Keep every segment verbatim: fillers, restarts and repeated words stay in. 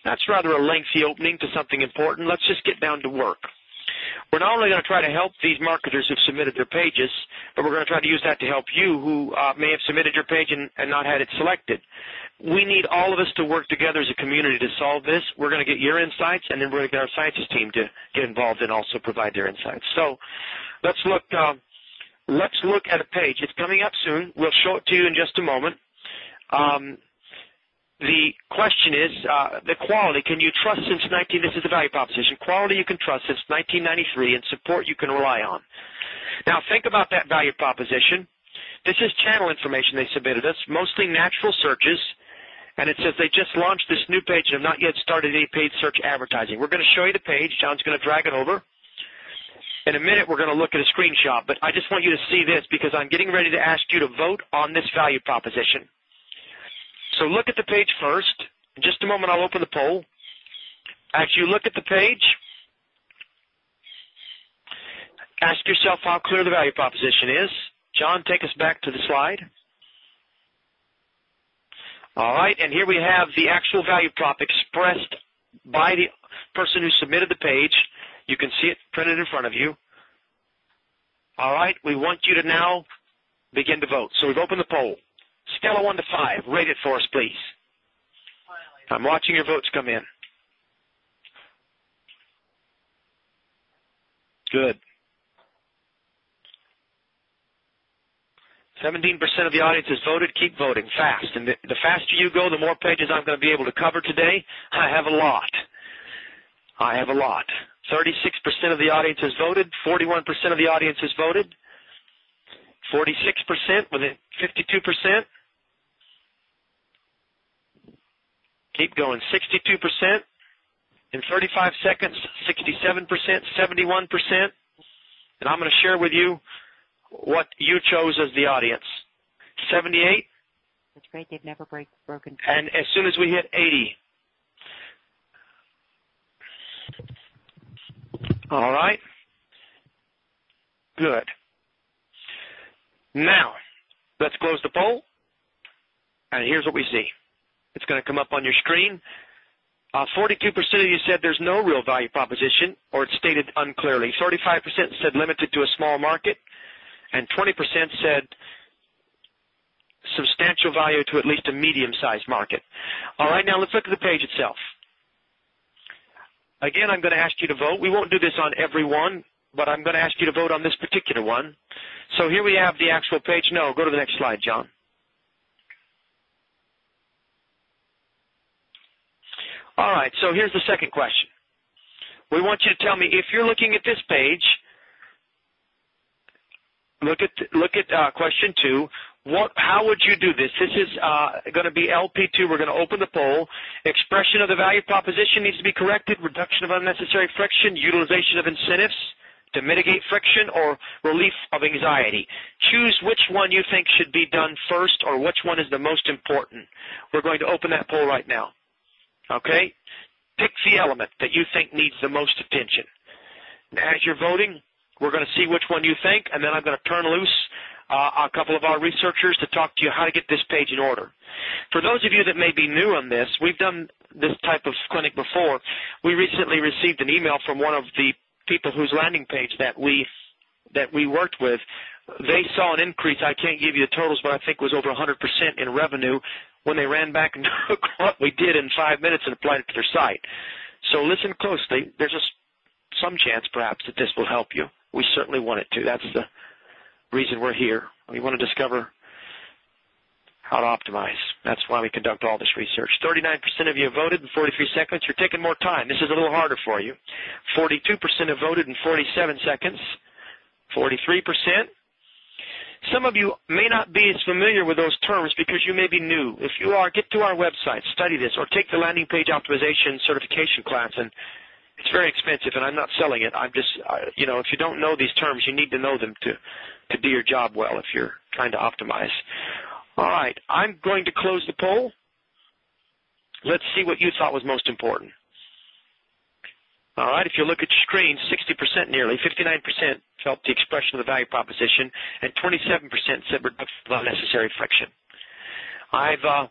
That's rather a lengthy opening to something important. Let's just get down to work. We're not only going to try to help these marketers who've submitted their pages, but we're going to try to use that to help you who uh, may have submitted your page and, and not had it selected. We need all of us to work together as a community to solve this. We're going to get your insights, and then we're going to get our scientist team to get involved and also provide their insights. So let's look, uh, let's look at a page. It's coming up soon. We'll show it to you in just a moment. Um, The question is, uh, the quality, can you trust since nineteen, this is the value proposition, quality you can trust since nineteen ninety-three and support you can rely on. Now think about that value proposition. This is channel information they submitted us, mostly natural searches, and it says they just launched this new page and have not yet started any paid search advertising. We're going to show you the page. John's going to drag it over. In a minute, we're going to look at a screenshot, but I just want you to see this because I'm getting ready to ask you to vote on this value proposition. So look at the page first. In just a moment, I'll open the poll. As you look at the page, ask yourself how clear the value proposition is. John, take us back to the slide. All right, and here we have the actual value prop expressed by the person who submitted the page. You can see it printed in front of you. All right, we want you to now begin to vote. So we've opened the poll. Scale of one to five. Rate it for us, please. I'm watching your votes come in. Good. seventeen percent of the audience has voted. Keep voting fast. And the, the faster you go, the more pages I'm going to be able to cover today. I have a lot. I have a lot. thirty-six percent of the audience has voted. forty-one percent of the audience has voted. forty-six percent with it, fifty-two percent. Keep going, sixty-two percent. In thirty-five seconds, sixty-seven percent, seventy-one percent. And I'm going to share with you what you chose as the audience. seventy-eight. That's great. They've never break, broken. And as soon as we hit eighty. All right. Good. Now, let's close the poll. And here's what we see. It's going to come up on your screen. Uh, forty-two percent of you said there's no real value proposition, or it's stated unclearly. thirty-five percent said limited to a small market, and twenty percent said substantial value to at least a medium-sized market. All right, now let's look at the page itself. Again, I'm going to ask you to vote. We won't do this on every one, but I'm going to ask you to vote on this particular one. So here we have the actual page. No, go to the next slide, John. All right, so here's the second question. We want you to tell me, if you're looking at this page, look at look at uh, question two. What, how would you do this? This is uh, going to be L P two. We're going to open the poll. Expression of the value proposition needs to be corrected. Reduction of unnecessary friction. Utilization of incentives to mitigate friction, or relief of anxiety. Choose which one you think should be done first, or which one is the most important. We're going to open that poll right now. Okay? Pick the element that you think needs the most attention. As you're voting, we're going to see which one you think, and then I'm going to turn loose uh, a couple of our researchers to talk to you how to get this page in order. For those of you that may be new on this, we've done this type of clinic before. We recently received an email from one of the people whose landing page that we that we worked with. They saw an increase. I can't give you the totals, but I think it was over one hundred percent in revenue when they ran back and took what we did in five minutes and applied it to their site. So listen closely. There's a, some chance, perhaps, that this will help you. We certainly want it to. That's the reason we're here. We want to discover how to optimize. That's why we conduct all this research. thirty-nine percent of you have voted in forty-three seconds. You're taking more time. This is a little harder for you. forty-two percent have voted in forty-seven seconds. forty-three percent. Some of you may not be as familiar with those terms because you may be new. If you are, get to our website, study this, or take the landing page optimization certification class. And it's very expensive, and I'm not selling it. I'm just, uh, you know, if you don't know these terms, you need to know them to, to do your job well if you're trying to optimize. All right, I'm going to close the poll. Let's see what you thought was most important. All right, if you look at your screen, sixty percent nearly, fifty-nine percent felt the expression of the value proposition, and twenty-seven percent said reduction of unnecessary friction. I've, uh,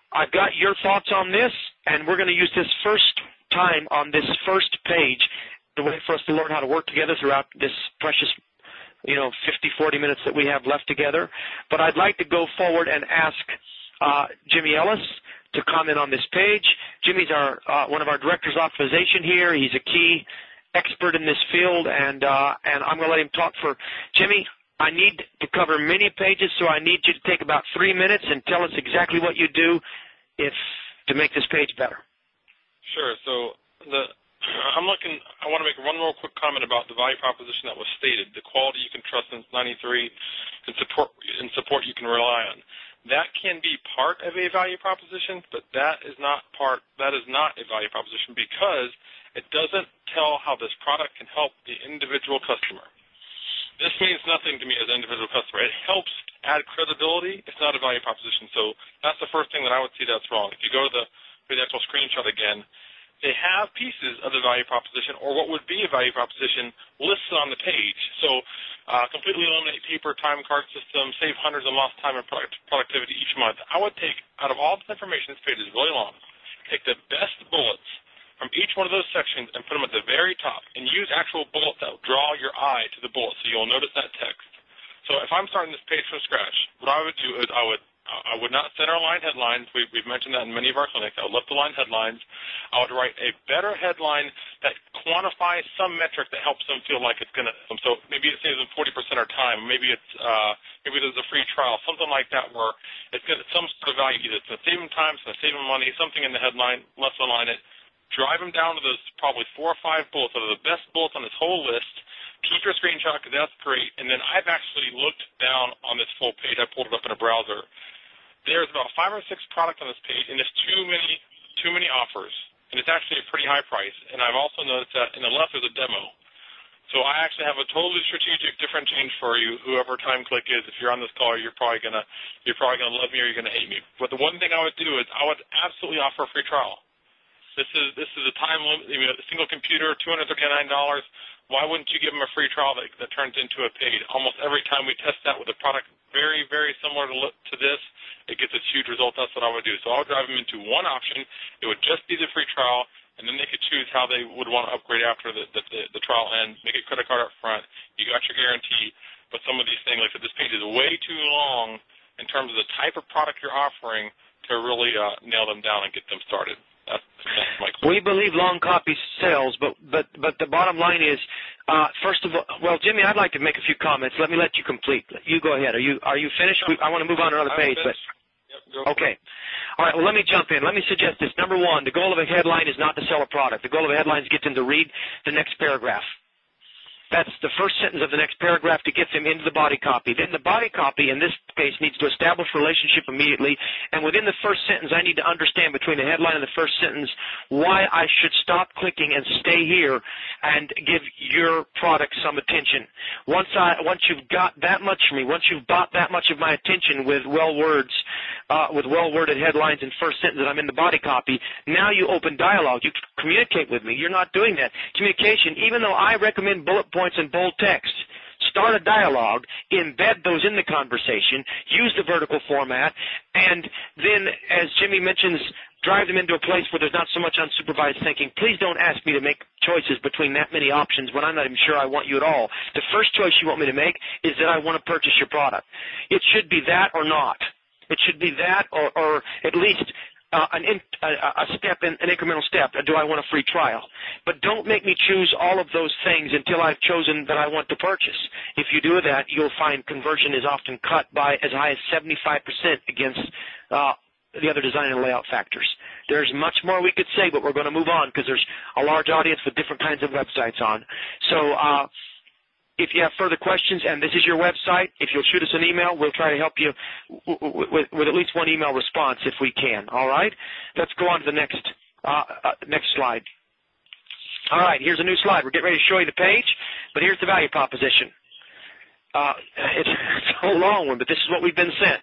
I've got your thoughts on this, and we're going to use this first time on this first page the way for us to learn how to work together throughout this precious, you know, fifty, forty minutes that we have left together. But I'd like to go forward and ask uh, Jimmy Ellis to comment on this page. Jimmy's our uh, one of our directors of optimization here. He's a key expert in this field, and uh, and I'm going to let him talk for Jimmy. I need to cover many pages, so I need you to take about three minutes and tell us exactly what you do if to make this page better. Sure. So the I'm looking. I want to make one more quick comment about the value proposition that was stated: the quality you can trust since ninety-three, and support and support you can rely on. That can be part of a value proposition, but that is not part. That is not a value proposition because it doesn't tell how this product can help the individual customer. This means nothing to me as an individual customer. It helps add credibility. It's not a value proposition. So that's the first thing that I would see that's wrong. If you go to the, to the actual screenshot again, they have pieces of the value proposition or what would be a value proposition listed on the page. So uh, completely eliminate paper, time card system, save hundreds of lost time and product, productivity each month. I would take, out of all this information, this page is really long, take the best bullets from each one of those sections and put them at the very top and use actual bullets that will draw your eye to the bullet so you'll notice that text. So if I'm starting this page from scratch, what I would do is I would I would not set our line headlines. We, we've mentioned that in many of our clinics. I would lift the line headlines. I would write a better headline that quantifies some metric that helps them feel like it's going to. So maybe it saves them forty percent of time. Maybe it's uh, maybe there's a free trial, something like that, where it's got some sort of value. Either it's going to save them time, it's going to save them money, something in the headline. Let's align it. Drive them down to those probably four or five bullets that are the best bullets on this whole list. Keep your screenshot because that's great. And then I've actually looked down on this full page. I pulled it up in a browser. There's about five or six products on this page, and there's too many, too many offers. And it's actually a pretty high price. And I've also noticed that in the left there's a demo. So I actually have a totally strategic different change for you. Whoever TimeClick is, if you're on this call, you're probably gonna you're probably gonna love me or you're gonna hate me. But the one thing I would do is I would absolutely offer a free trial. This is this is a time limit. You know, a single computer, two hundred thirty-nine dollars. Why wouldn't you give them a free trial that, that turns into a paid? Almost every time we test that with a product very, very similar to, to this, it gets a huge result. That's what I would do. So I would drive them into one option. It would just be the free trial, and then they could choose how they would want to upgrade after the, the, the, the trial ends. Make a credit card up front. You got your guarantee. But some of these things, like I said, this page is way too long in terms of the type of product you're offering to really uh, nail them down and get them started. That's, that's my question. We believe long copy sells, but but but the bottom line is, uh, first of all, well, Jimmy, I'd like to make a few comments. Let me let you complete. You go ahead. Are you are you finished? We, I want to move on to another page, but yep, okay. All right. Well, let me jump in. Let me suggest this. Number one, the goal of a headline is not to sell a product. The goal of a headline is to get them to read the next paragraph. That's the first sentence of the next paragraph to get them into the body copy. Then the body copy, in this case, needs to establish relationship immediately. And within the first sentence, I need to understand between the headline and the first sentence why I should stop clicking and stay here and give your product some attention. Once I, once you've got that much from me, once you've bought that much of my attention with well words, uh, with well-worded headlines and first sentence that I'm in the body copy, now you open dialogue. You communicate with me. You're not doing that. Communication, even though I recommend bullet points and bold text, start a dialogue, embed those in the conversation, use the vertical format, and then, as Jimmy mentions, drive them into a place where there's not so much unsupervised thinking. Please don't ask me to make choices between that many options when I'm not even sure I want you at all. The first choice you want me to make is that I want to purchase your product. It should be that or not. It should be that or, or at least Uh, an in, a, a step, in, an incremental step. Do I want a free trial? But don't make me choose all of those things until I've chosen that I want to purchase. If you do that, you'll find conversion is often cut by as high as seventy-five percent against uh, the other design and layout factors. There's much more we could say, but we're going to move on because there's a large audience with different kinds of websites on. So uh, if you have further questions, and this is your website, if you'll shoot us an email, we'll try to help you w with, with at least one email response if we can. All right? Let's go on to the next, uh, uh, next slide. All right, here's a new slide. We're getting ready to show you the page, but here's the value proposition. Uh, it's, it's a long one, but this is what we've been sent.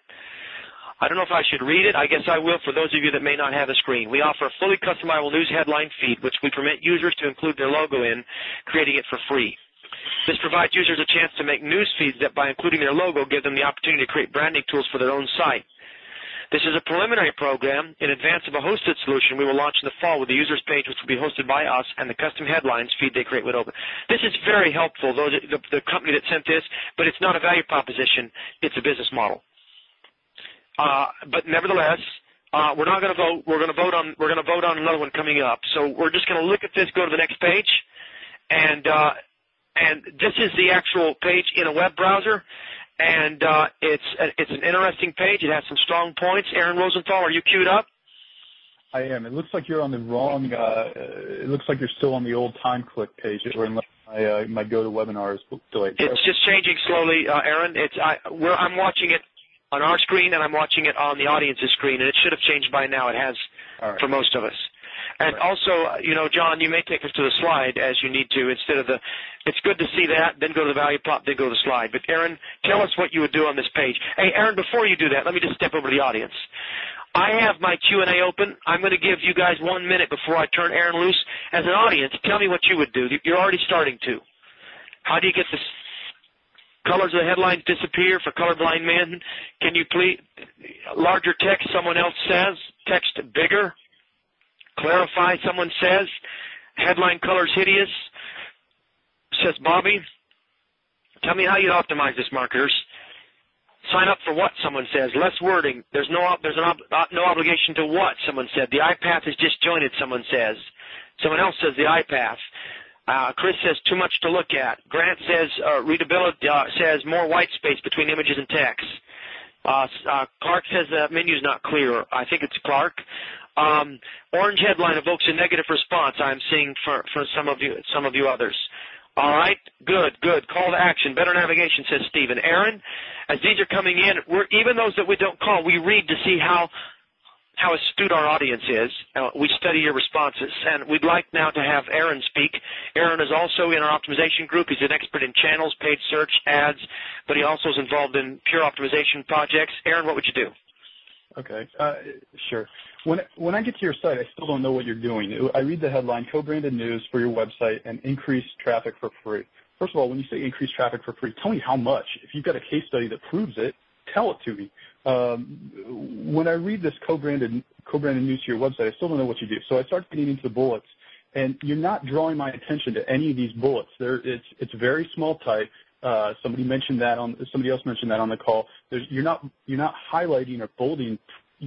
I don't know if I should read it. I guess I will for those of you that may not have a screen. We offer a fully customizable news headline feed, which we permit users to include their logo in, creating it for free. This provides users a chance to make news feeds that, by including their logo, give them the opportunity to create branding tools for their own site. This is a preliminary program in advance of a hosted solution we will launch in the fall with the users page, which will be hosted by us, and the custom headlines feed they create with Open. This is very helpful, though, the, the company that sent this, but it's not a value proposition. It's a business model. Uh, but nevertheless, uh, we're not going to vote. We're going to vote on. We're going to vote on another one coming up. So we're just going to look at this, go to the next page, and uh, and this is the actual page in a web browser. And uh, it's it's an interesting page. It has some strong points. Aaron Rosenthal, are you queued up? I am. It looks like you're on the wrong. Uh, it looks like you're still on the old TimeClick page, or unless my uh, my GoToWebinar is delayed. It's just changing slowly, uh, Aaron. It's I we're, I'm watching it on our screen, and I'm watching it on the audience's screen, and it should have changed by now. It has right. for most of us. And right. also, you know, John, you may take us to the slide as you need to instead of the, it's good to see that, then go to the value prop, then go to the slide. But, Aaron, tell us what you would do on this page. Hey, Aaron, before you do that, let me just step over to the audience. I have my Q and A open. I'm going to give you guys one minute before I turn Aaron loose. As an audience, tell me what you would do. You're already starting to. How do you get the colors of the headlines disappear for colorblind men? Can you please, larger text, someone else says, text bigger? Clarify, someone says. Headline colors hideous, says Bobby. Tell me how you'd optimize this, marketers. Sign up for what, someone says. Less wording. There's no there's an ob, no obligation to what, someone said. The iPath is disjointed, someone says. Someone else says the iPath. Uh, Chris says too much to look at. Grant says uh, readability uh, says more white space between images and text. Uh, uh, Clark says the menu's not clear. I think it's Clark. Um, orange headline evokes a negative response. I'm seeing for, for some of you, some of you others. All right, good, good. Call to action. Better navigation, says Stephen. Aaron, as these are coming in, we're even those that we don't call, we read to see how how astute our audience is. Uh, we study your responses, and we'd like now to have Aaron speak. Aaron is also in our optimization group. He's an expert in channels, paid search, ads, but he also is involved in pure optimization projects. Aaron, what would you do? Okay, uh, sure. When when I get to your site, I still don't know what you're doing. I read the headline, co-branded news for your website and increase traffic for free. First of all, when you say increase traffic for free, tell me how much. If you've got a case study that proves it, tell it to me. Um, when I read this co-branded co-branded news to your website, I still don't know what you do. So I start getting into the bullets, and you're not drawing my attention to any of these bullets. There, it's it's very small type. Uh, somebody mentioned that on somebody else mentioned that on the call. There's, you're not you're not highlighting or bolding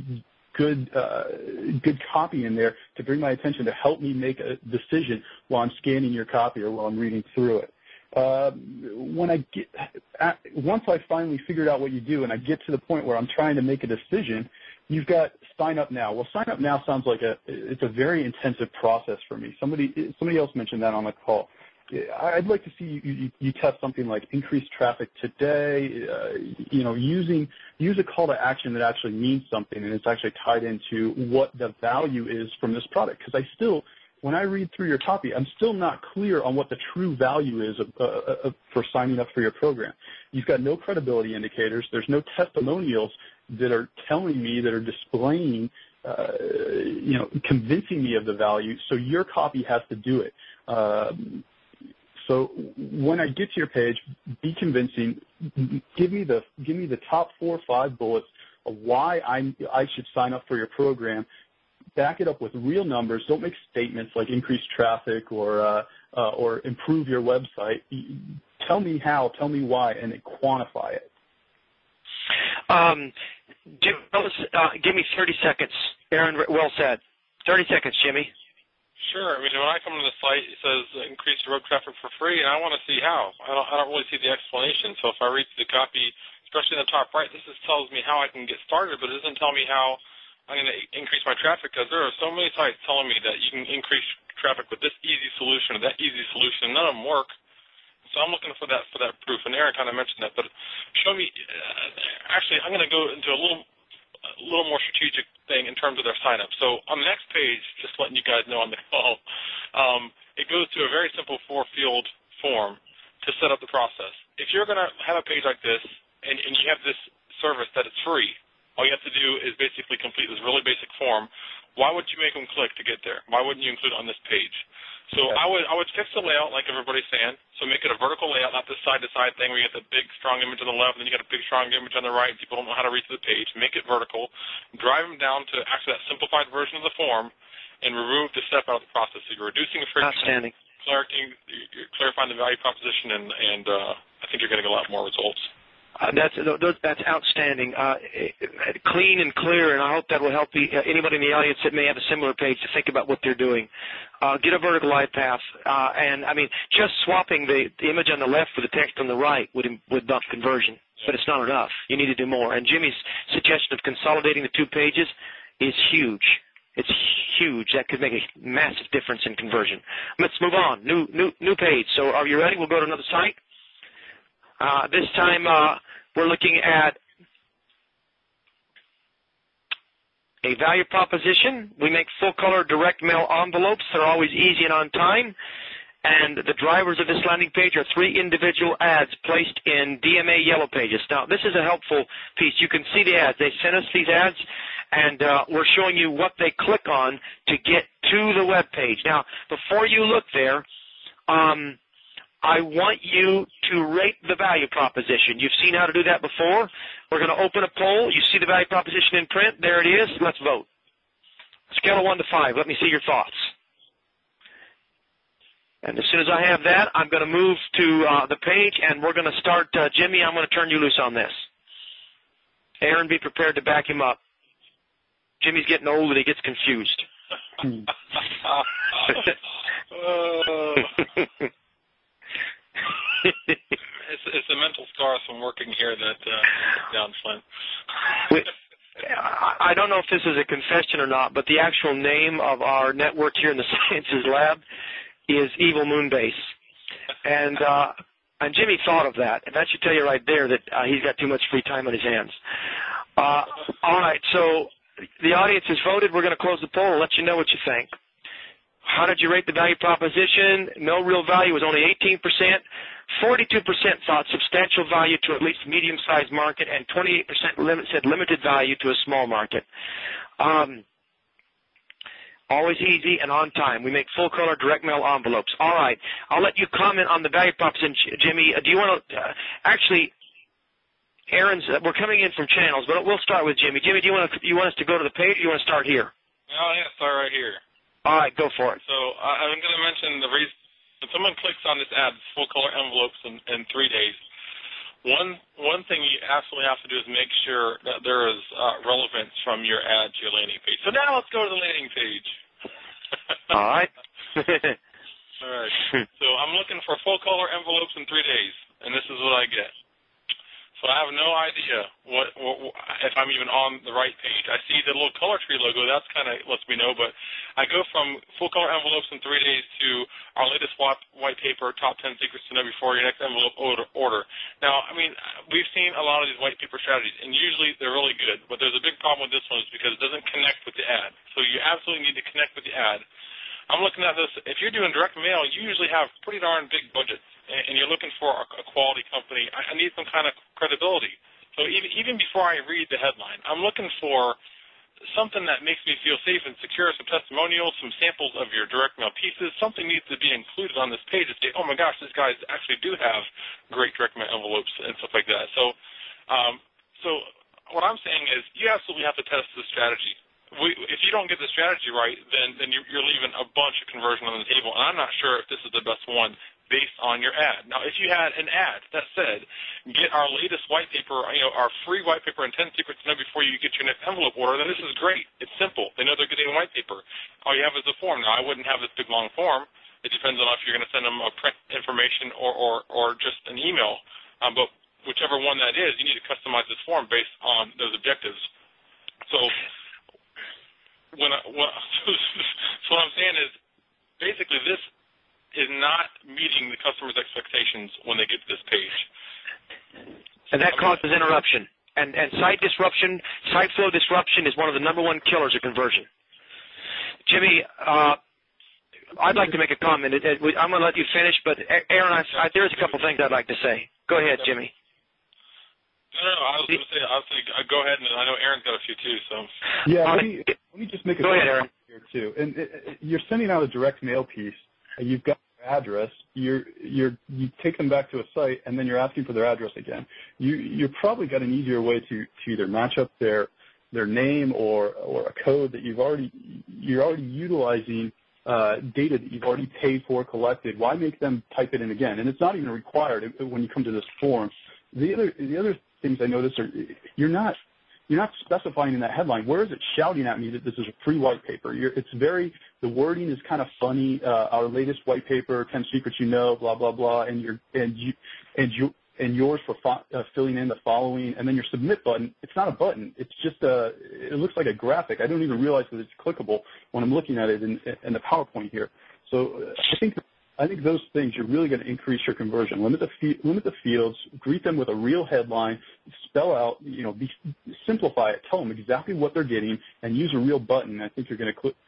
good uh, good copy in there to bring my attention to help me make a decision while I'm scanning your copy or while I'm reading through it. Uh, when I get at, once I finally figured out what you do and I get to the point where I'm trying to make a decision, you've got sign up now. Well, sign up now sounds like a it's a very intensive process for me. Somebody somebody else mentioned that on the call. I'd like to see you, you, you test something like increased traffic today, uh, you know, using use a call to action that actually means something and it's actually tied into what the value is from this product. Because I still, when I read through your copy, I'm still not clear on what the true value is of, uh, of, for signing up for your program. You've got no credibility indicators. There's no testimonials that are telling me, that are displaying, uh, you know, convincing me of the value. So your copy has to do it. Um, So when I get to your page, be convincing. Give me the give me the top four or five bullets of why I I should sign up for your program. Back it up with real numbers. Don't make statements like increase traffic or uh, uh, or improve your website. Tell me how. Tell me why, and then quantify it. Um, Jim, uh, give me thirty seconds. Aaron, well said. thirty seconds, Jimmy. Sure. I mean, when I come to the site, it says increase road traffic for free, and I want to see how. I don't, I don't really see the explanation. So if I read the copy, especially in the top right, this just tells me how I can get started, but it doesn't tell me how I'm going to increase my traffic, because there are so many sites telling me that you can increase traffic with this easy solution or that easy solution, and none of them work. So I'm looking for that for that proof, and Aaron kind of mentioned that. But show me. Uh, actually, I'm going to go into a little. a little more strategic thing in terms of their sign-up. So on the next page, just letting you guys know on the call, um, it goes to a very simple four-field form to set up the process. If you're going to have a page like this and, and you have this service that it's free, all you have to do is basically complete this really basic form. Why would you make them click to get there? Why wouldn't you include it on this page? So okay. I would I would fix the layout like everybody's saying. So make it a vertical layout, not this side-to-side thing where you get the big, strong image on the left and then you got a big, strong image on the right and people don't know how to reach the page. Make it vertical. Drive them down to actually that simplified version of the form and remove the step out of the process. So you're reducing friction. Outstanding. Clarifying, clarifying the value proposition, and, and uh, I think you're getting a lot more results. Uh, that's that's outstanding, uh, clean and clear, and I hope that will help the, uh, anybody in the audience that may have a similar page to think about what they're doing. Uh, get a vertical light path, uh, and I mean, just swapping the, the image on the left with the text on the right would would bump conversion, yeah. But it's not enough. You need to do more. And Jimmy's suggestion of consolidating the two pages is huge. It's huge. That could make a massive difference in conversion. Let's move on. New new new page. So are you ready? We'll go to another site. Uh, this time uh, we're looking at a value proposition. We make full-color direct mail envelopes. They're always easy and on time. And the drivers of this landing page are three individual ads placed in D M A Yellow Pages. Now, this is a helpful piece. You can see the ads. They sent us these ads, and uh, we're showing you what they click on to get to the web page. Now, before you look there, um, I want you to rate the value proposition. You've seen how to do that before. We're going to open a poll. You see the value proposition in print. There it is. Let's vote. Scale of one to five. Let me see your thoughts. And as soon as I have that, I'm going to move to uh, the page, and we're going to start. Uh, Jimmy, I'm going to turn you loose on this. Aaron, be prepared to back him up. Jimmy's getting old and he gets confused. it's, it's a mental scars from working here that uh, down Flint. we, I don't know if this is a confession or not, but the actual name of our network here in the Sciences Lab is Evil Moonbase. And uh, and Jimmy thought of that, and that should tell you right there that uh, he's got too much free time on his hands. Uh, all right, so the audience has voted. We're going to close the poll and let you know what you think. How did you rate the value proposition? No real value was only eighteen percent. forty-two percent thought substantial value to at least medium-sized market, and twenty-eight percent limit, said limited value to a small market. Um, always easy and on time. We make full-color direct mail envelopes. All right. I'll let you comment on the value proposition, Jimmy. Do you want to uh, actually? Aaron's. Uh, we're coming in from channels, but we'll start with Jimmy. Jimmy, do you want to, you want us to go to the page, or do you want to start here? Oh yeah, start right here. All right, go for it. So uh, I'm going to mention the reason. When someone clicks on this ad, full color envelopes in, in three days, one one thing you absolutely have to do is make sure that there is uh, relevance from your ad to your landing page. So now let's go to the landing page. All right. All right. So I'm looking for full color envelopes in three days, and this is what I get. So I have no idea what, what if I'm even on the right page. I see the little color tree logo. That's kind of lets me know. But I go from full color envelopes in three days to our latest white paper, top ten secrets to know before your next envelope order. Now, I mean, we've seen a lot of these white paper strategies, and usually they're really good. But there's a big problem with this one is because it doesn't connect with the ad. So you absolutely need to connect with the ad. I'm looking at this. If you're doing direct mail, you usually have pretty darn big budgets, and you're looking for a quality company. I need some kind of credibility. So even even before I read the headline, I'm looking for something that makes me feel safe and secure, some testimonials, some samples of your direct mail pieces. Something needs to be included on this page to say, oh my gosh, these guys actually do have great direct mail envelopes and stuff like that. So, um, so what I'm saying is you absolutely have to test this strategy. We, if you don't get the strategy right, then, then you're, you're leaving a bunch of conversion on the table, and I'm not sure if this is the best one based on your ad. Now, if you had an ad that said, get our latest white paper, you know, our free white paper and ten secrets to know before you get your next envelope order, then this is great. It's simple. They know they're getting white paper. All you have is a form. Now, I wouldn't have this big, long form. It depends on if you're going to send them a print information or, or, or just an email. Um, but whichever one that is, you need to customize this form based on those objectives. So when I, what, so what I'm saying is basically this is not meeting the customer's expectations when they get to this page. And that causes interruption. And, and site disruption, site flow disruption is one of the number one killers of conversion. Jimmy, uh, I'd like to make a comment. It, it, I'm going to let you finish, but Aaron, I, I, there's a couple things I'd like to say. Go ahead, Jimmy. No, no, no, I was going to say, I was going to go ahead, and I know Aaron's got a few too. So yeah, let me, let me just make a go ahead, Aaron. Here too. And it, it, you're sending out a direct mail piece. you've got their address, you're, you're, you take them back to a site, and then you're asking for their address again. You, you've probably got an easier way to, to either match up their, their name or, or a code that you've already, you're already utilizing uh, data that you've already paid for, collected. Why make them type it in again? And it's not even required when you come to this form. The other, the other things I noticed are you're not, you're not specifying in that headline, where is it shouting at me that this is a free white paper? You're, it's very, the wording is kind of funny. Uh, our latest white paper, ten secrets you know, blah, blah, blah, and you're, and you, and you, and yours for fo- uh, filling in the following, and then your submit button. It's not a button. It's just a, it looks like a graphic. I don't even realize that it's clickable when I'm looking at it in, in the PowerPoint here. So uh, I think I think those things, you're really going to increase your conversion. Limit the fe- limit the fields, greet them with a real headline, spell out, you know, be, simplify it, tell them exactly what they're getting, and use a real button. I think you're going to click.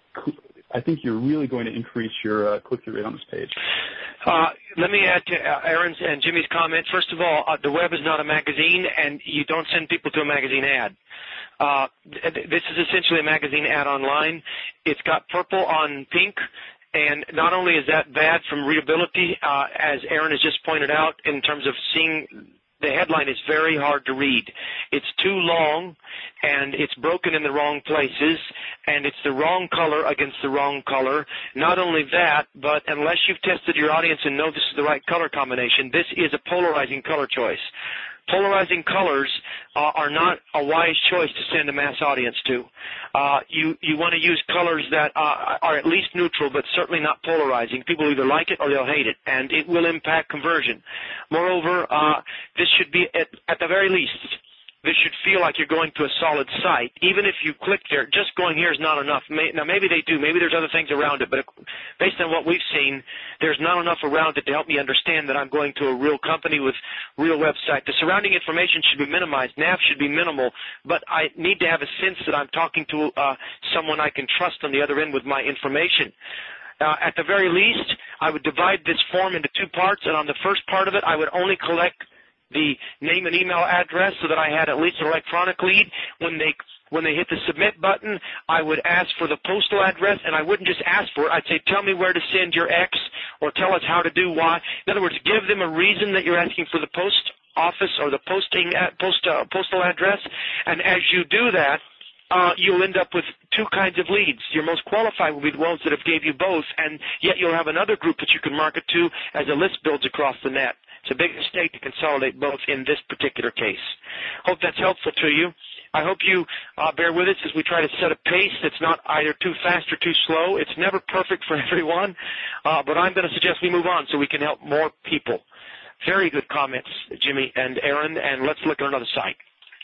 I think you're really going to increase your uh, click-through rate on this page. Uh, let me add to Aaron's and Jimmy's comments. First of all, uh, the web is not a magazine, and you don't send people to a magazine ad. Uh, this is essentially a magazine ad online. It's got purple on pink, and not only is that bad from readability, uh, as Aaron has just pointed out, in terms of seeing the headline is very hard to read. It's too long, and it's broken in the wrong places, and it's the wrong color against the wrong color. Not only that, but unless you've tested your audience and know this is the right color combination, this is a polarizing color choice. Polarizing colors uh, are not a wise choice to send a mass audience to. Uh, you you want to use colors that uh, are at least neutral, but certainly not polarizing. People either like it or they'll hate it, and it will impact conversion. Moreover, uh, this should be, at, at the very least, this should feel like you're going to a solid site. Even if you click there, just going here is not enough. May, now, maybe they do. Maybe there's other things around it, but based on what we've seen, there's not enough around it to help me understand that I'm going to a real company with real website. The surrounding information should be minimized. Nav should be minimal, but I need to have a sense that I'm talking to uh, someone I can trust on the other end with my information. Uh, at the very least, I would divide this form into two parts, and on the first part of it, I would only collect the name and email address so that I had at least an electronic lead. When they when they hit the submit button, I would ask for the postal address, and I wouldn't just ask for it. I'd say, tell me where to send your X, or tell us how to do Y. In other words, give them a reason that you're asking for the post office or the posting at, post, uh, postal address, and as you do that, Uh, you'll end up with two kinds of leads. Your most qualified will be the ones that have gave you both, and yet you'll have another group that you can market to as a list builds across the net. It's a big mistake to consolidate both in this particular case. Hope that's helpful to you. I hope you uh, bear with us as we try to set a pace that's not either too fast or too slow. It's never perfect for everyone, uh, but I'm going to suggest we move on so we can help more people. Very good comments, Jimmy and Aaron, and let's look at another site.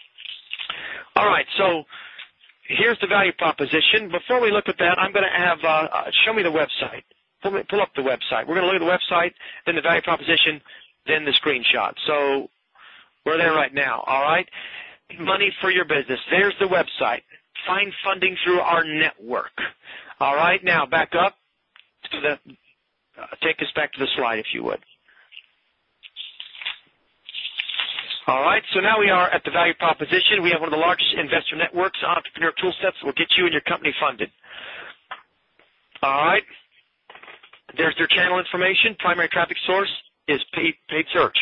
All right, so here's the value proposition. Before we look at that, I'm going to have, uh, uh, show me the website. Pull, me, pull up the website. We're going to look at the website, then the value proposition, then the screenshot. So we're there right now, all right? Money for your business. There's the website. Find funding through our network. All right, now back up to the, uh, take us back to the slide if you would. All right, so now we are at the value proposition. We have one of the largest investor networks, entrepreneur tool sets that will get you and your company funded. All right, there's their channel information. Primary traffic source is paid, paid search.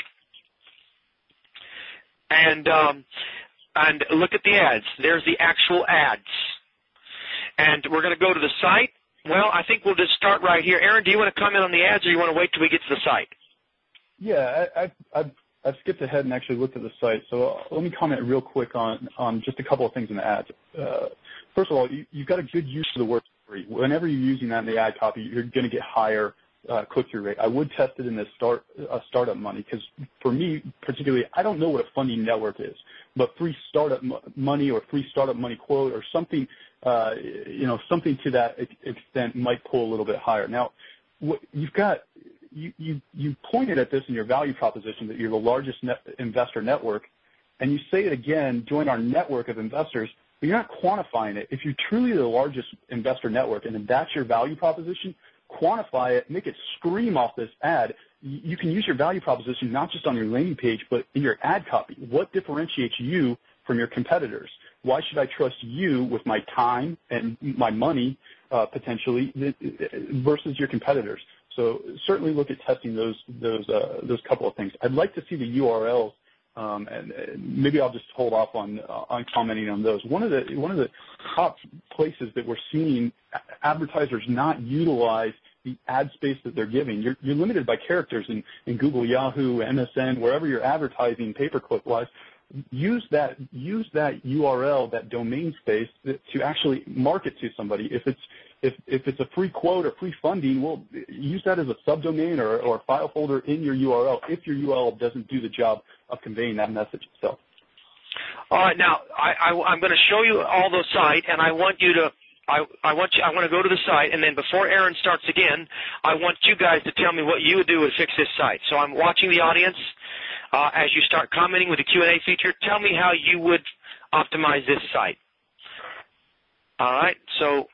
And, um, and look at the ads. There's the actual ads. And we're going to go to the site. Well, I think we'll just start right here. Aaron, do you want to comment on the ads, or you want to wait till we get to the site? Yeah, I, I, I've I've skipped ahead and actually looked at the site, so let me comment real quick on, on just a couple of things in the ads. Uh, first of all, you, you've got a good use of the word free. Whenever you're using that in the ad copy, you're going to get higher uh, click-through rate. I would test it in the start, uh, startup money, because for me particularly, I don't know what a funding network is, but free startup money or free startup money quote or something, uh, you know, something to that extent might pull a little bit higher. Now, what you've got. You, you, you pointed at this in your value proposition that you're the largest net investor network, and you say it again, join our network of investors, but you're not quantifying it. If you're truly the largest investor network and that's your value proposition, quantify it, make it scream off this ad. You can use your value proposition not just on your landing page, but in your ad copy. What differentiates you from your competitors? Why should I trust you with my time and my money uh, potentially versus your competitors. So certainly look at testing those those uh, those couple of things. I'd like to see the U R Ls, um, and, and maybe I'll just hold off on uh, on commenting on those. One of the one of the top places that we're seeing advertisers not utilize the ad space that they're giving. You're, you're limited by characters in, in Google, Yahoo, M S N, wherever you're advertising pay-per-click-wise. Use that use that U R L, that domain space, to actually market to somebody. If it's if if it's a free quote or free funding, well, use that as a subdomain or, or a file folder in your U R L if your U R L doesn't do the job of conveying that message itself. All right, now I, I, I'm going to show you all those sites, and I want you to. I, I want you. I want to go to the site, and then before Aaron starts again, I want you guys to tell me what you would do to fix this site. So I'm watching the audience. Uh, as you start commenting with the Q and A feature, tell me how you would optimize this site. All right, so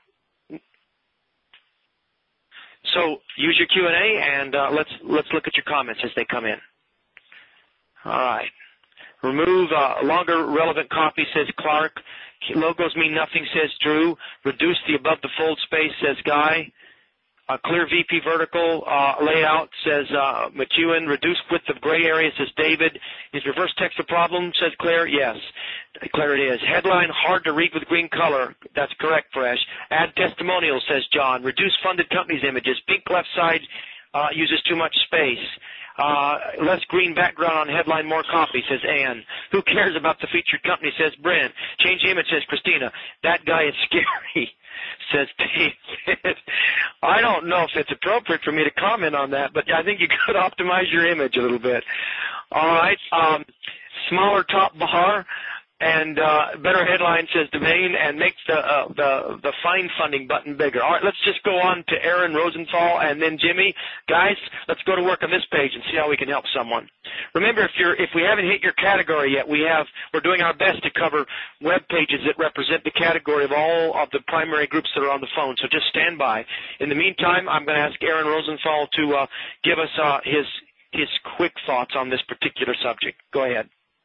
so use your Q and A, and uh, let's let's look at your comments as they come in. All right, remove uh, longer relevant copy, says Clark. Logos mean nothing, says Drew. Reduce the above the fold space, says Guy. Uh, clear V P vertical uh, layout, says uh, McEwen. Reduce width of gray area, says David. Is reverse text a problem, says Claire? Yes. Claire, it is. Headline, hard to read with green color. That's correct, Fresh. Add testimonials, says John. Reduce funded companies images. Pink left side uh, uses too much space. Uh, less green background on headline, more copy, says Ann. Who cares about the featured company, says Brent. Change the image, says Christina. That guy is scary, says David. I don't know if it's appropriate for me to comment on that, but I think you could optimize your image a little bit. All right. Um, smaller top bar and uh, better headline, says Domain, and make the, uh, the the find funding button bigger. All right, let's just go on to Aaron Rosenthal and then Jimmy. Guys, let's go to work on this page and see how we can help someone. Remember, if you're if we haven't hit your category yet, we have we're doing our best to cover web pages that represent the category of all of the primary groups that are on the phone. So just stand by. In the meantime, I'm going to ask Aaron Rosenthal to uh, give us uh, his his quick thoughts on this particular subject. Go ahead.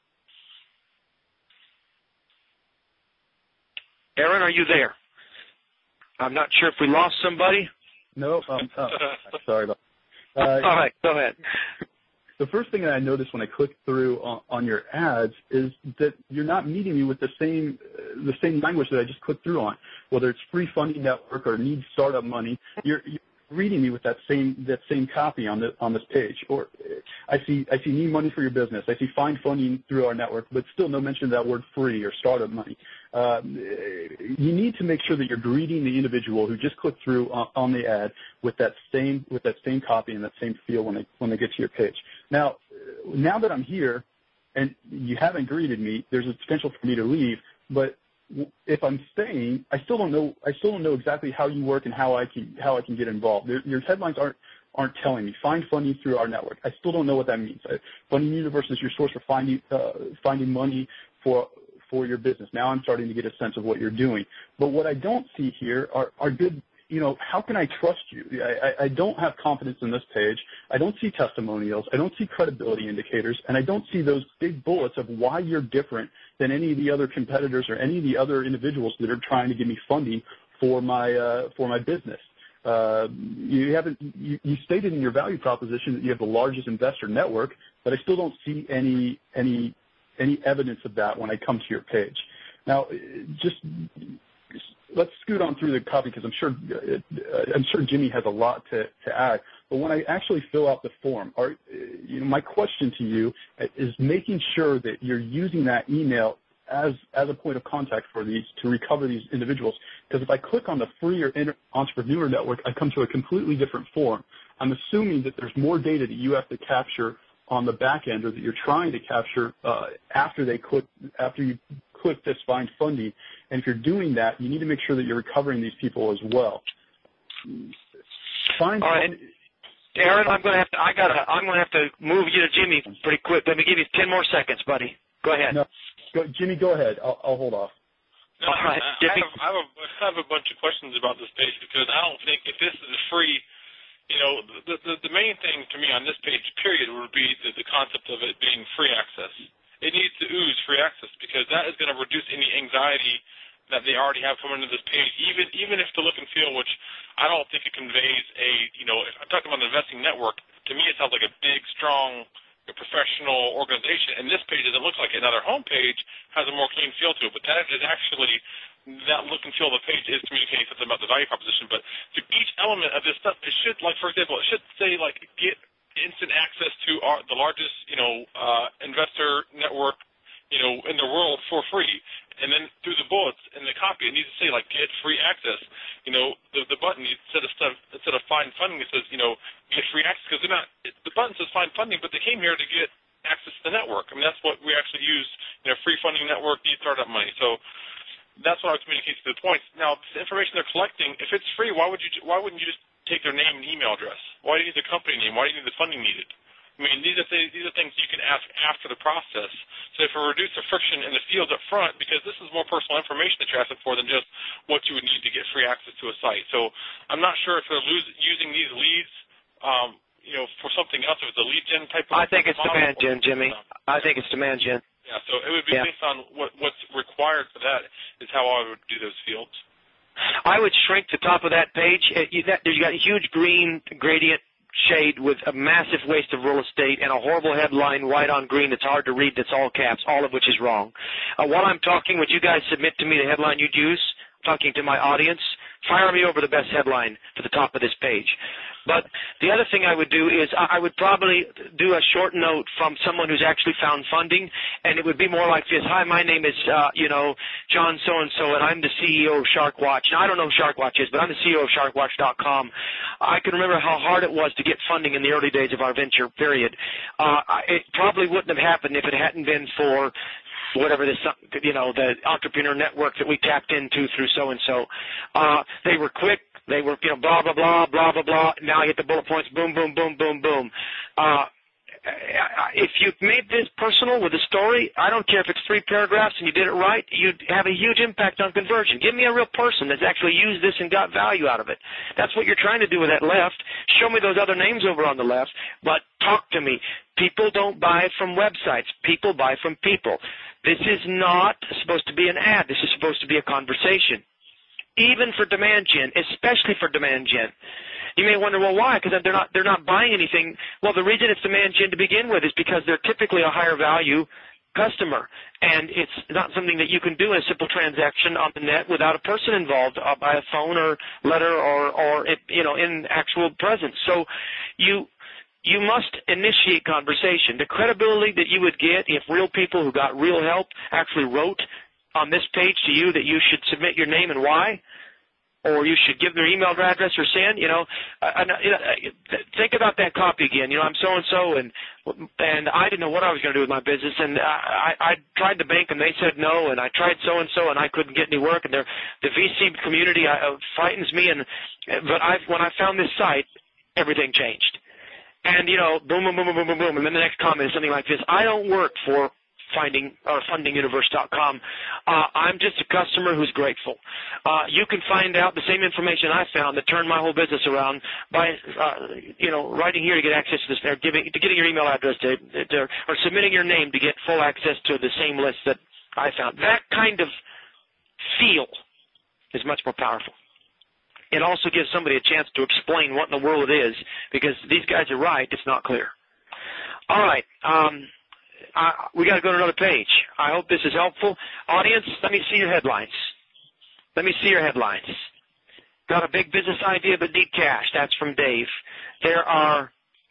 Aaron, are you there? I'm not sure if we lost somebody. No, um, oh, sorry about that. Uh, All right, go ahead. The first thing that I noticed when I clicked through on, on your ads is that you're not meeting me with the same uh, the same language that I just clicked through on, whether it's free funding network or need startup money. You're, you're reading me with that same that same copy on the on this page. Or I see I see need money for your business. I see find funding through our network, but still no mention of that word free or startup money. Uh, you need to make sure that you're greeting the individual who just clicked through on, on the ad with that same with that same copy and that same feel when they when they get to your page. Now, now that I'm here and you haven't greeted me, there's a potential for me to leave. But if I'm staying, I still don't know. I still don't know exactly how you work and how I can how I can get involved. Your headlines aren't aren't telling me. Find funding through our network. I still don't know what that means. Funding Universe is your source for finding uh, finding money for for your business. Now I'm starting to get a sense of what you're doing. But what I don't see here are, are good, you know, how can I trust you? I, I don't have confidence in this page. I don't see testimonials. I don't see credibility indicators. And I don't see those big bullets of why you're different than any of the other competitors or any of the other individuals that are trying to give me funding for my, uh, for my business. Uh, you haven't, you, you stated in your value proposition that you have the largest investor network, but I still don't see any, any, any evidence of that when I come to your page. Now, just let's scoot on through the copy because I'm sure I'm sure Jimmy has a lot to, to add. But when I actually fill out the form, are, you know, my question to you is making sure that you're using that email as as a point of contact for these to recover these individuals. Because if I click on the Free or Entrepreneur Network, I come to a completely different form. I'm assuming that there's more data that you have to capture on the back end, or that you're trying to capture uh, after they click, after you click this find funding. And if you're doing that, you need to make sure that you're recovering these people as well. Find All right, Aaron, I'm going to have to. I got. I'm going to have to move you to Jimmy pretty quick. Let me give you ten more seconds, buddy. Go ahead. No, go, Jimmy, go ahead. I'll, I'll hold off. No, All right, I, Jimmy. I, have, I, have a, I have a bunch of questions about this page because I don't think if this is a free. You know, the, the, the main thing to me on this page, period, would be the, the concept of it being free access. It needs to ooze free access because that is going to reduce any anxiety that they already have coming to this page, even even if the look and feel, which I don't think it conveys a, you know, if I'm talking about an investing network, to me it sounds like a big, strong, professional organization, and this page doesn't look like it. Now, their homepage has a more clean feel to it, but that is actually, that look and feel of the page is communicating something about the value proposition, but to each element of this stuff, it should, like, for example, it should say, like, get instant access to our, the largest, you know, uh, investor network, you know, in the world for free. And then through the bullets in the copy, it needs to say, like, get free access. You know, the, the button, instead of stuff, instead of find funding, it says, you know, get free access, because they're not, it, the button says find funding, but they came here to get access to the network. I mean, that's what we actually use, you know, free funding network, need startup money. So that's what I would communicate to the points. Now, the information they're collecting, if it's free, why would you, why wouldn't you just take their name and email address? Why do you need the company name? Why do you need the funding needed? I mean, these are th- these are things you can ask after the process. So if we reduce the friction in the fields up front, because this is more personal information that you're asking for than just what you would need to get free access to a site. So I'm not sure if they're lose- using these leads, um, you know, for something else. If it's a lead gen type of I think it's model, demand gen, Jimmy. I think it's demand gen. Yeah, so it would be yeah. based on what, what's required for that is how I would do those fields. I would shrink the top of that page. You got a huge green gradient shade with a massive waste of real estate and a horrible headline, white on green, that's hard to read, that's all caps, all of which is wrong. Uh, while I'm talking, would you guys submit to me the headline you'd use? Talking to my audience, fire me over the best headline to the top of this page. But the other thing I would do is I would probably do a short note from someone who's actually found funding, and it would be more like this. Hi, my name is, uh, you know, John so-and-so, and I'm the C E O of SharkWatch. Now, I don't know who SharkWatch is, but I'm the C E O of Shark Watch dot com. I can remember how hard it was to get funding in the early days of our venture, period. Uh, it probably wouldn't have happened if it hadn't been for whatever this, you know, the entrepreneur network that we tapped into through so-and-so. Uh, they were quick. They were, you know, blah, blah, blah, blah, blah, blah. Now I hit the bullet points, boom, boom, boom, boom, boom. Uh, if you made this personal with a story, I don't care if it's three paragraphs and you did it right, you'd have a huge impact on conversion. Give me a real person that's actually used this and got value out of it. That's what you're trying to do with that left. Show me those other names over on the left, but talk to me. People don't buy from websites. People buy from people. This is not supposed to be an ad. This is supposed to be a conversation. Even for demand gen, especially for demand gen. You may wonder, well, why? Because they're not they're not buying anything. Well, the reason it's demand gen to begin with is because they're typically a higher value customer, and it's not something that you can do in a simple transaction on the net without a person involved uh, by a phone or letter or or it, you know, in actual presence. So you. You must initiate conversation. The credibility that you would get if real people who got real help actually wrote on this page to you that you should submit your name and why, or you should give their email address or send, you know, uh, you know think about that copy again. You know, I'm so-and-so, and and I didn't know what I was going to do with my business, and I, I tried the bank, and they said no, and I tried so-and-so, and I couldn't get any work, and the V C community uh, frightens me, and but I when I found this site, everything changed. And, you know, boom, boom, boom, boom, boom, boom, and then the next comment is something like this. I don't work for finding or funding universe dot com. Uh, I'm just a customer who's grateful. Uh, you can find out the same information I found that turned my whole business around by, uh, you know, writing here to get access to this, or giving, to getting your email address to, to, or submitting your name to get full access to the same list that I found. That kind of feel is much more powerful. It also gives somebody a chance to explain what in the world it is, because these guys are right, it's not clear. All right, um, I, we got to go to another page. I hope this is helpful. Audience, let me see your headlines. Let me see your headlines. Got a big business idea but need cash. That's from Dave. There are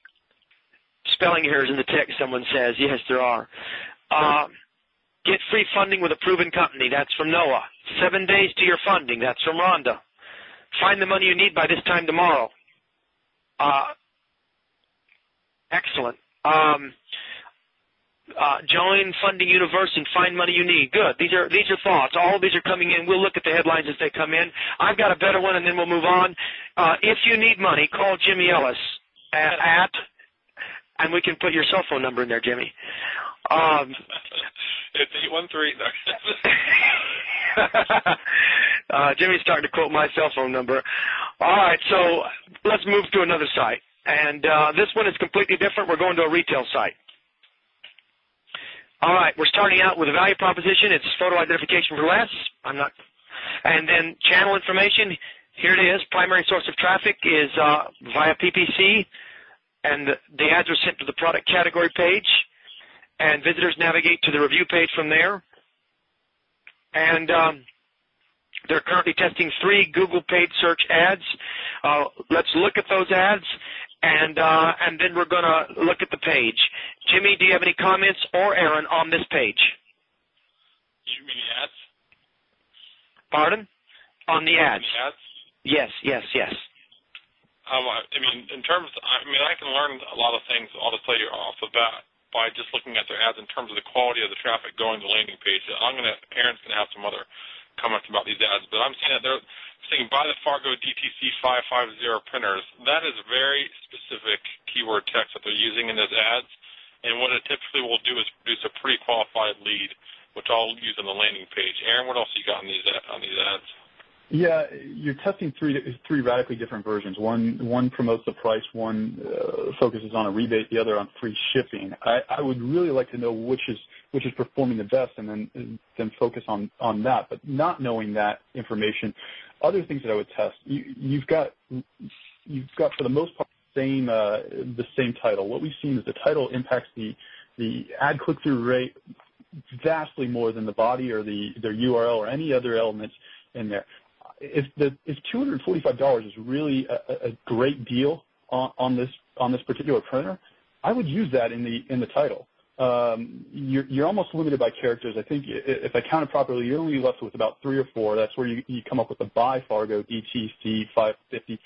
spelling errors in the text, someone says. Yes, there are. Uh, get free funding with a proven company. That's from Noah. Seven days to your funding. That's from Rhonda. Find the money you need by this time tomorrow. Uh, excellent. Um, uh, join Funding Universe and find money you need. Good. These are these are thoughts. All of these are coming in. We'll look at the headlines as they come in. I've got a better one, and then we'll move on. Uh, if you need money, call Jimmy Ellis at, at and we can put your cell phone number in there, Jimmy. Um, it's eight one three. uh, Jimmy's starting to quote my cell phone number. All right, so let's move to another site. And uh, this one is completely different. We're going to a retail site. All right, we're starting out with a value proposition. It's photo identification for less. I'm not And then channel information, here it is. Primary source of traffic is uh, via P P C, and the, the ads are sent to the product category page, and visitors navigate to the review page from there. And um, they're currently testing three Google paid search ads. Uh, let's look at those ads, and uh, and then we're going to look at the page. Jimmy, do you have any comments, or Aaron, on this page? You mean the ads? Pardon? On the ads. The ads? Yes, yes, yes. Um, I mean, in terms, I mean, I can learn a lot of things, I'll just tell you off the bat, by just looking at their ads in terms of the quality of the traffic going to the landing page. I'm going to, Aaron's going to have some other comments about these ads, but I'm seeing that they're saying buy the Fargo D T C five fifty printers. That is very specific keyword text that they're using in those ads, and what it typically will do is produce a pre-qualified lead, which I'll use on the landing page. Aaron, what else you got on these on these ads? Yeah, you're testing three three radically different versions. One one promotes the price, one uh, focuses on a rebate, the other on free shipping. I, I would really like to know which is which is performing the best, and then then focus on on that. But not knowing that information, other things that I would test. You, you've got you've got for the most part the same uh, the same title. What we've seen is the title impacts the the ad click-through rate vastly more than the body or the their U R L or any other elements in there. If the if two hundred forty-five dollars is really a, a great deal on, on this on this particular printer, I would use that in the in the title. Um, you're, you're almost limited by characters. I think if I count it properly, you're only left with about three or four. That's where you, you come up with the buy Fargo D T C five fifty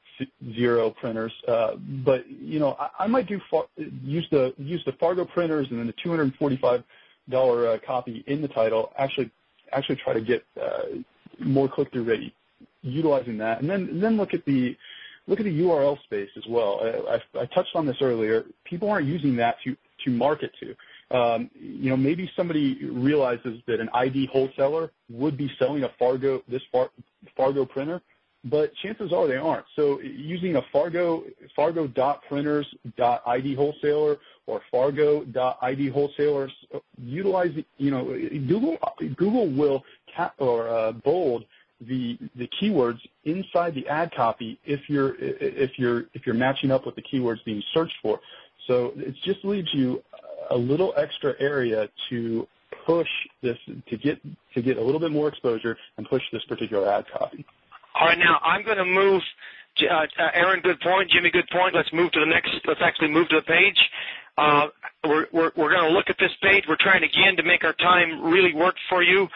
printers. Uh, but you know, I, I might do far, use the use the Fargo printers and then the two hundred forty-five dollars uh, copy in the title. Actually, actually try to get uh, more click-through rate utilizing that, and then and then look at the look at the U R L space as well. I, I, I touched on this earlier. People aren't using that to to market to. Um, you know, maybe somebody realizes that an I D wholesaler would be selling a Fargo this Far, Fargo printer, but chances are they aren't. So using a Fargo Fargo dot printers dot I D wholesaler or Fargo dot I D wholesalers, utilize, you know, Google Google will cap or uh, bold the the keywords inside the ad copy if you're if you're if you're matching up with the keywords being searched for. So it just leaves you a little extra area to push this to get to get a little bit more exposure and push this particular ad copy. All right, now I'm going to move. Uh, Aaron, good point. Jimmy, good point. Let's move to the next. Let's actually move to the page. Uh, we're we're, we're going to look at this page. We're trying again to make our time really work for you.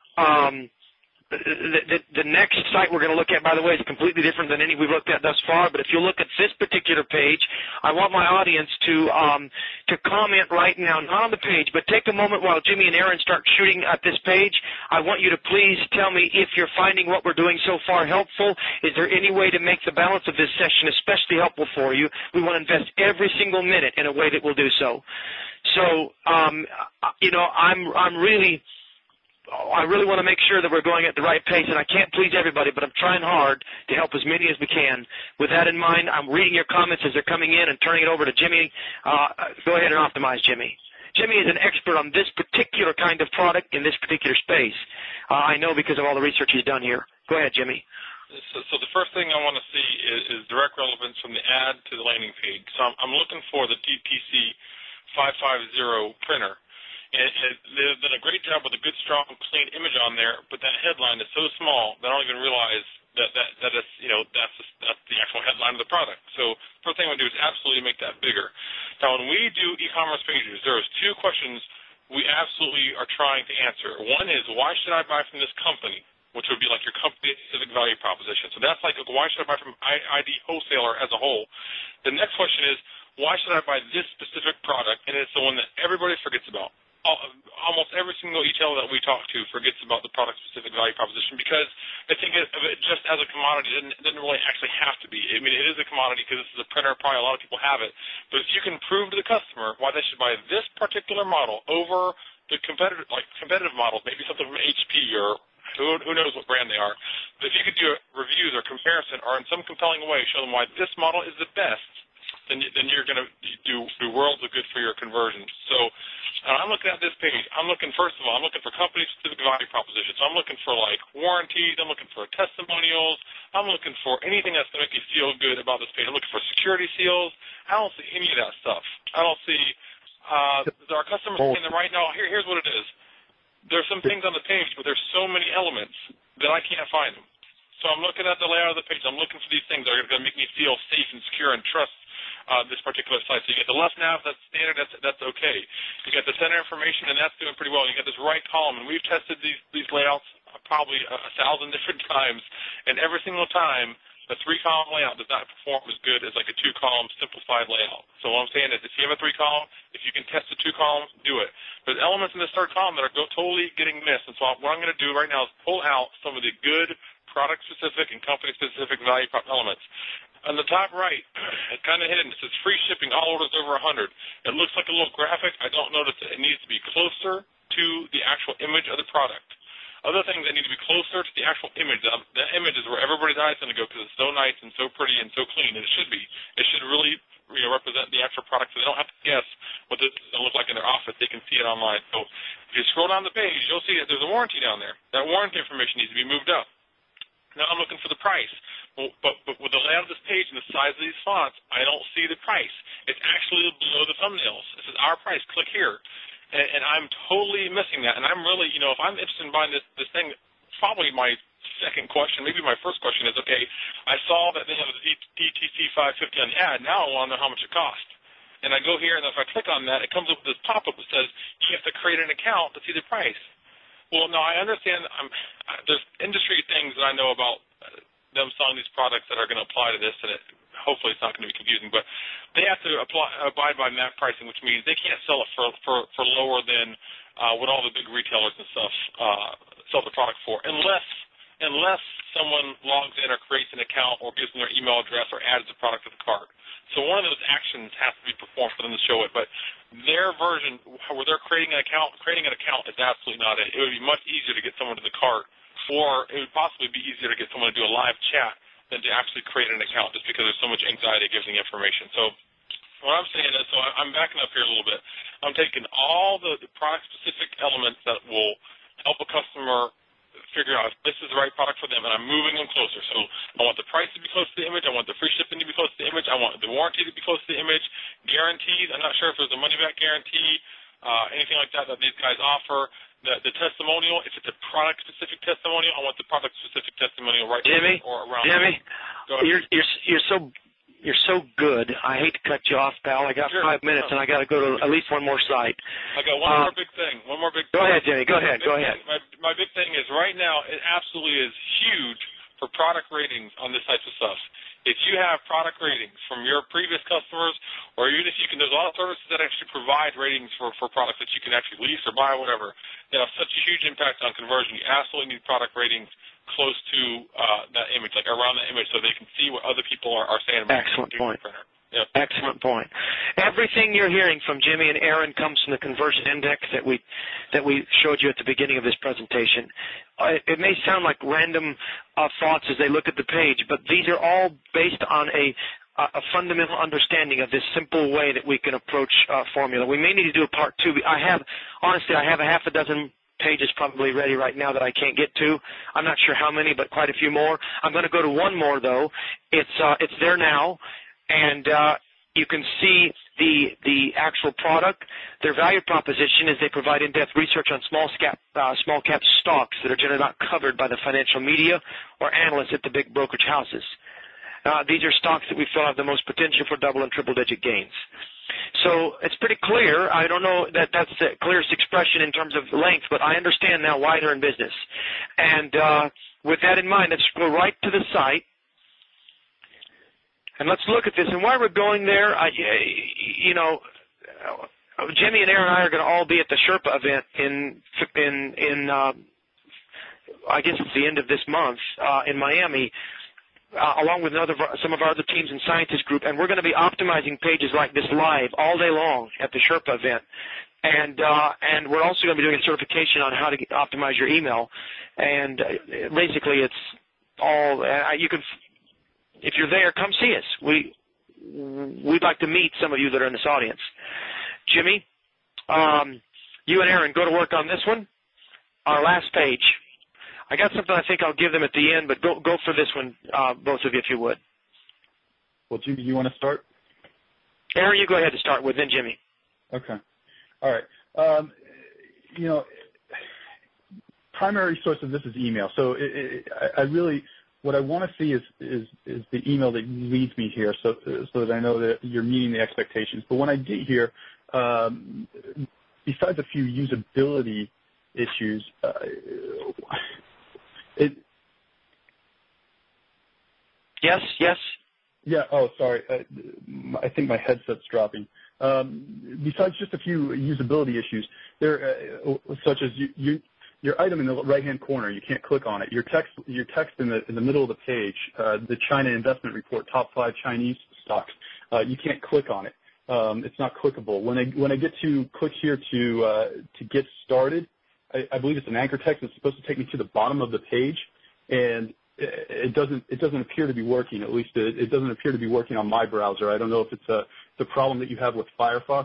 Um, the, the, the next site we're going to look at, by the way, is completely different than any we've looked at thus far. But if you look at this particular page, I want my audience to um, to comment right now, not on the page, but take a moment while Jimmy and Aaron start shooting at this page. I want you to please tell me if you're finding what we're doing so far helpful. Is there any way to make the balance of this session especially helpful for you? We want to invest every single minute in a way that will do so. So, um, you know, I'm I'm really. I really want to make sure that we're going at the right pace, and I can't please everybody, but I'm trying hard to help as many as we can. With that in mind, I'm reading your comments as they're coming in and turning it over to Jimmy. Uh, go ahead and optimize, Jimmy. Jimmy is an expert on this particular kind of product in this particular space. Uh, I know because of all the research he's done here. Go ahead, Jimmy. So, so the first thing I want to see is, is direct relevance from the ad to the landing page. So I'm, I'm looking for the D T C five fifty printer. And it, they've done a great job with a good, strong, clean image on there, but that headline is so small that I don't even realize that that that is, you know, that's the, that's the actual headline of the product. So the first thing I want to do is absolutely make that bigger. Now, when we do e-commerce pages, there's two questions we absolutely are trying to answer. One is, why should I buy from this company, which would be like your company-specific value proposition. So that's like, why should I buy from I D wholesaler as a whole? The next question is, why should I buy this specific product? And it's the one that everybody forgets about. Almost every single e-tailer that we talk to forgets about the product-specific value proposition because they think of it just as a commodity. It doesn't, it doesn't really actually have to be. I mean, it is a commodity because this is a printer. Probably a lot of people have it. But if you can prove to the customer why they should buy this particular model over the competitive, like competitive models, maybe something from H P or who, who knows what brand they are. But if you could do reviews or comparison or in some compelling way show them why this model is the best, then, then you're going to do, do worlds of good for your conversion. So uh, I'm looking at this page. I'm looking, first of all, I'm looking for company-specific value propositions. So I'm looking for, like, warranties. I'm looking for testimonials. I'm looking for anything that's going to make you feel good about this page. I'm looking for security seals. I don't see any of that stuff. I don't see uh, – our customers saying that right now, here, here's what it is. There's some things on the page, but there's so many elements that I can't find them. So I'm looking at the layout of the page. I'm looking for these things that are going to make me feel safe and secure and trust uh, this particular site. So you get the left nav, that's standard, that's that's okay. You get the center information, and that's doing pretty well. You get this right column, and we've tested these these layouts probably a, a thousand different times, and every single time the three-column layout does not perform as good as like a two-column simplified layout. So what I'm saying is if you have a three-column, if you can test the two columns, do it. There's elements in this third column that are go, totally getting missed, and so what I'm going to do right now is pull out some of the good product-specific and company-specific value prop elements. On the top right, it's kind of hidden. It says free shipping, all orders over one hundred. It looks like a little graphic. I don't notice it. It needs to be closer to the actual image of the product. Other things that need to be closer to the actual image. Um, the image is where everybody's eye is going to go because it's so nice and so pretty and so clean. And it should be. It should really you know, represent the actual product so they don't have to guess what this is going to look like in their office. They can see it online. So if you scroll down the page, you'll see that there's a warranty down there. That warranty information needs to be moved up. Now I'm looking for the price, well, but, but with the layout of this page and the size of these fonts, I don't see the price. It's actually below the thumbnails. It says our price, click here, and, and I'm totally missing that. And I'm really, you know, if I'm interested in buying this, this thing, probably my second question, maybe my first question is, okay, I saw that they have the D T C five fifty on the ad. Now I want to know how much it costs. And I go here, and if I click on that, it comes up with this pop-up that says you have to create an account to see the price. Well, no, I understand. I'm, there's industry things that I know about them selling these products that are going to apply to this, and it, hopefully it's not going to be confusing. But they have to apply, abide by M A C pricing, which means they can't sell it for for, for lower than uh, what all the big retailers and stuff uh, sell the product for, unless unless someone logs in or creates an account or gives them their email address or adds the product to the cart. So one of those actions has to be performed for them to show it. But their version, where they're creating an account, creating an account is absolutely not it. It would be much easier to get someone to the cart, or it would possibly be easier to get someone to do a live chat than to actually create an account, just because there's so much anxiety giving information. So what I'm saying is, so I'm backing up here a little bit. I'm taking all the, the product-specific elements that will help a customer figure out if this is the right product for them, and I'm moving them closer. So I want the price to be close to the image. I want the free shipping to be close to the image. I want the warranty to be close to the image. Guarantees, I'm not sure if there's a money-back guarantee, uh, anything like that that these guys offer. The, the testimonial, if it's a product-specific testimonial, I want the product-specific testimonial right Jimmy, or around. Jimmy, you're, you're, you're so You're so good. I hate to cut you off, pal. I got sure. five minutes, and I got to go to at least one more site. I got one uh, more big thing. One more big Go thing. ahead, Jimmy. Go ahead. Go Thing, ahead. my, my big thing is right now it absolutely is huge for product ratings on this type of stuff. If you have product ratings from your previous customers, or even if you can, there's a lot of services that actually provide ratings for, for products that you can actually lease or buy or whatever. They have such a huge impact on conversion. You absolutely need product ratings close to uh, that image, like around the image, so they can see what other people are, are saying about Excellent the point. printer. Yep. Excellent point. Everything you're hearing from Jimmy and Aaron comes from the conversion index that we that we showed you at the beginning of this presentation. Uh, it, it may sound like random uh, thoughts as they look at the page, but these are all based on a a fundamental understanding of this simple way that we can approach uh, formula. We may need to do a part two. I have, honestly, I have a half a dozen pages probably ready right now that I can't get to. I'm not sure how many, but quite a few more. I'm going to go to one more, though. It's uh, it's there now, and uh, you can see the the actual product. Their value proposition is they provide in-depth research on small cap uh, small cap stocks that are generally not covered by the financial media or analysts at the big brokerage houses. Uh, these are stocks that we feel have the most potential for double and triple digit gains. So it's pretty clear. I don't know that that's the clearest expression in terms of length, but I understand now why they're in business. And uh, with that in mind, let's go right to the site. And let's look at this. And while we're going there, I, you know, Jimmy and Aaron and I are going to all be at the Sherpa event in, in, in uh, I guess it's the end of this month uh, in Miami. Uh, along with another, some of our other teams in scientist group, and we're going to be optimizing pages like this live all day long at the Sherpa event. And uh, and we're also going to be doing a certification on how to get, optimize your email. And uh, basically, it's all uh, you can. If you're there, come see us. We we'd like to meet some of you that are in this audience. Jimmy, um, you and Aaron, go to work on this one. Our last page. I got something I think I'll give them at the end, but go go for this one, uh, both of you, if you would. Well, Jimmy, you want to start? Aaron, you go ahead to start with, then Jimmy. Okay. All right. Um, you know, primary source of this is email. So it, it, I really, what I want to see is, is is the email that leads me here, so so that I know that you're meeting the expectations. But when I get here, um, besides a few usability issues, uh, it. Yes. Yes. Yeah. Oh, sorry. I, I think my headset's dropping. Um, besides just a few usability issues, there, uh, such as you, you, your item in the right-hand corner, you can't click on it. Your text, your text in the in the middle of the page, uh, the China investment report, top five Chinese stocks, uh, you can't click on it. Um, it's not clickable. When I when I get to click here to uh, to get started, I, I believe it's an anchor text. It's supposed to take me to the bottom of the page, and it doesn't it doesn't appear to be working. At least it, it doesn't appear to be working on my browser. I don't know if it's a the problem that you have with Firefox,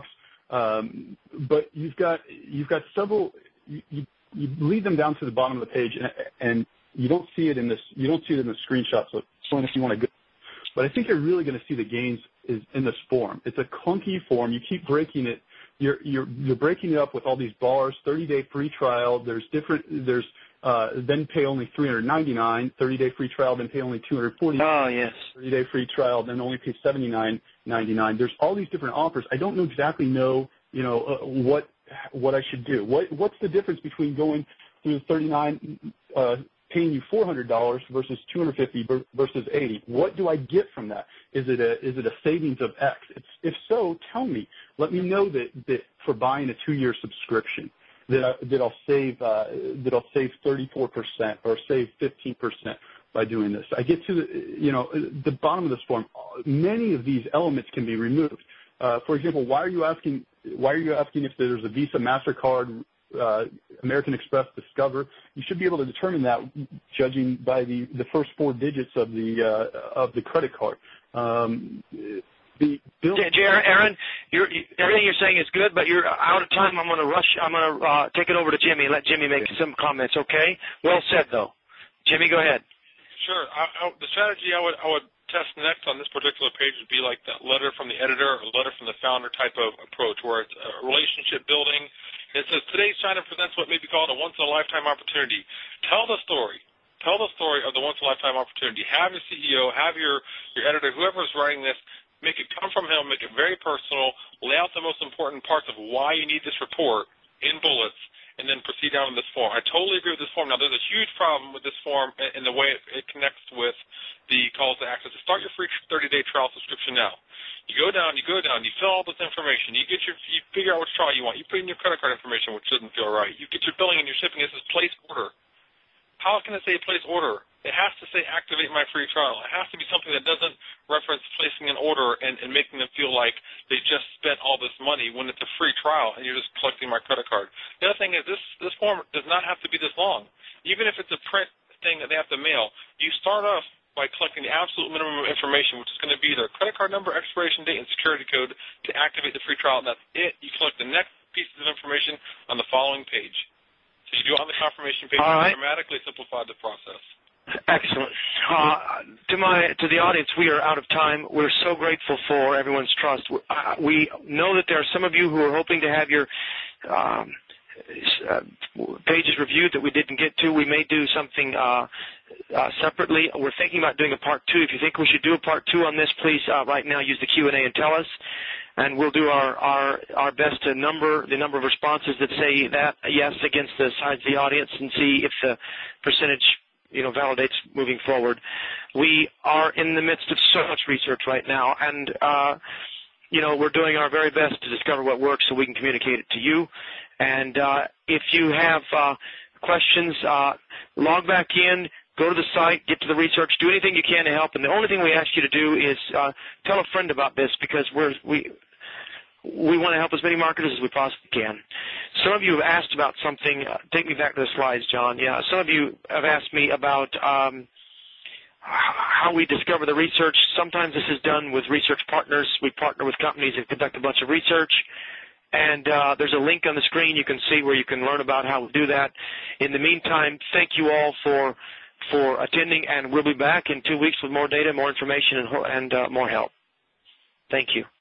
um, but you've got you've got several. You, you, you lead them down to the bottom of the page, and, and you don't see it in this. You don't see it in the screenshot. So, if you want to go, but I think you're really going to see the gains is in this form. It's a clunky form. You keep breaking it. You're you're you're breaking it up with all these bars. thirty-day free trial. There's different. There's Uh, then pay only three hundred ninety-nine dollars, thirty-day free trial, then pay only two hundred forty dollars. Oh, yes. thirty-day free trial, then only pay seventy-nine ninety-nine. There's all these different offers. I don't know exactly know, you know, uh, what what I should do. What what's the difference between going through thirty-nine, uh, paying you four hundred dollars versus two hundred fifty dollars versus eighty dollars? What do I get from that? Is it a is it a savings of X? If, if so, tell me. Let me know that, that for buying a two-year subscription. That, I, that I'll save uh, that I'll save thirty-four percent or save fifteen percent by doing this. I get to the you know the bottom of this form. Many of these elements can be removed. Uh, for example, why are you asking why are you asking if there's a Visa, MasterCard, uh, American Express, Discover? You should be able to determine that judging by the, the first four digits of the uh, of the credit card. Um, The bill Aaron, you're, everything you're saying is good, but you're out of time. I'm going to rush. I'm going to uh, take it over to Jimmy and let Jimmy make some comments. Okay? Well said, though. Jimmy, go ahead. Sure. I, I, the strategy I would I would test next on this particular page would be like that letter from the editor or letter from the founder type of approach, where it's a relationship building. It says today's China presents what may be called a once-in-a-lifetime opportunity. Tell the story. Tell the story of the once-in-a-lifetime opportunity. Have your C E O, have your your editor, whoever's writing this. Make it come from him, make it very personal, lay out the most important parts of why you need this report in bullets, and then proceed down in this form. I totally agree with this form. Now, there's a huge problem with this form in the way it connects with the calls to action. So start your free thirty-day trial subscription now. You go down, you go down, you fill all this information, you get your, you figure out which trial you want, you put in your credit card information, which doesn't feel right, you get your billing and your shipping. It says place order. How can it say place order? It has to say activate my free trial. It has to be something that doesn't reference placing an order and, and making them feel like they just spent all this money when it's a free trial and you're just collecting my credit card. The other thing is this, this form does not have to be this long. Even if it's a print thing that they have to mail, you start off by collecting the absolute minimum of information, which is going to be their credit card number, expiration date, and security code to activate the free trial. And that's it. You collect the next pieces of information on the following page. So you do it on the confirmation page. All right. You dramatically simplified the process. Excellent. Uh, to my to the audience, we are out of time. We're so grateful for everyone's trust. Uh, we know that there are some of you who are hoping to have your um, uh, pages reviewed that we didn't get to. We may do something uh, uh, separately. We're thinking about doing a part two. If you think we should do a part two on this, please uh, right now use the Q and A and tell us, and we'll do our our, our best to number the number of responses that say that yes against the sides of the audience and see if the percentage you know, validates moving forward. We are in the midst of so much research right now, and, uh, you know, we're doing our very best to discover what works so we can communicate it to you. And uh, if you have uh, questions, uh, log back in, go to the site, get to the research, do anything you can to help. And the only thing we ask you to do is uh, tell a friend about this, because we're, we we want to help as many marketers as we possibly can. Some of you have asked about something. Uh, take me back to the slides, John. Yeah, some of you have asked me about um, how we discover the research. Sometimes this is done with research partners. We partner with companies and conduct a bunch of research. And uh, there's a link on the screen you can see where you can learn about how to do that. In the meantime, thank you all for for attending, and we'll be back in two weeks with more data, more information, and, and uh, more help. Thank you.